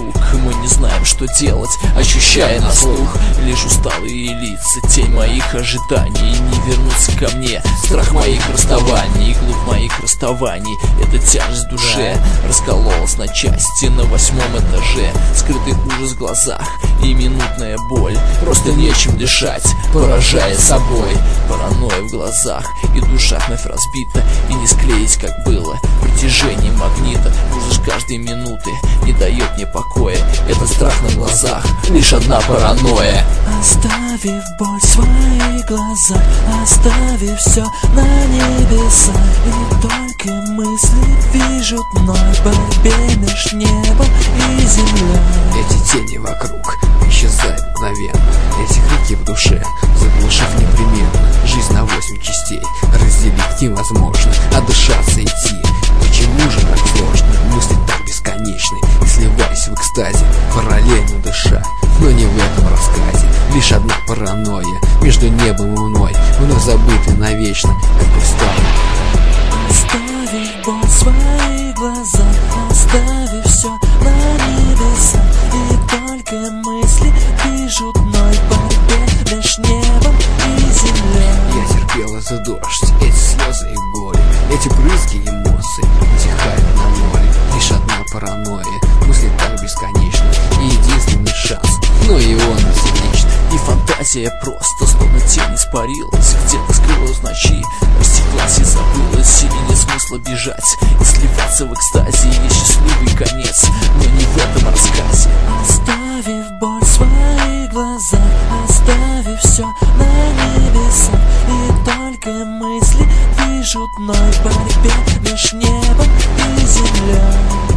вокруг. Мы не знаем, что делать, ощущая на слух лишь усталые лица, тень моих ожиданий. Не вернуться ко мне, страх моих расставаний, глубь моих расставаний. Эта тяжесть в душе раскололась на части на 8-м этаже. Скрытый ужас в глазах и минутная боль, просто нечем дышать, поражая собой. Паранойя в глазах, и душа вновь разбита, и не склеить, как было, притяжение магнита. Ужас каждой минуты не дает мне покоя. Это страх на глазах, лишь одна паранойя. Оставив боль в своих глазах, оставив все на небесах, и только мысли движут мной в борьбе меж небом и землей. Эти тени вокруг исчезают мгновенно, эти крики в душе заглушив непременно. Жизнь на 8 частей разделить невозможно, а дышаться идти почему же так сложно? Мысли так бесконечны и сливаясь в экстазе, параллельно дыша, но не в этом рассказе. Лишь одна паранойя между небом и мной, вновь забытый навечно, как устал. Оставив боль в своих глазах, оставив все на небесах, и только мысли движут мной в борьбе меж небом и землей. Я терпел этот дождь, эти слезы и боли, эти брызги эмоций утихают на море. Лишь одна паранойя, мысли так бесконечны, и единственный шанс, но и он бесконечный. И фантазия просто словно тень испарилась, где-то скрылась в ночи, растеклась и забылась. И нет смысла бежать и сливаться в экстазе. Есть счастливый конец, но не в этом рассказе. Оставив боль в своих глазах, оставив все на небесах, и только мысли движут мной в борьбе меж небом и землей.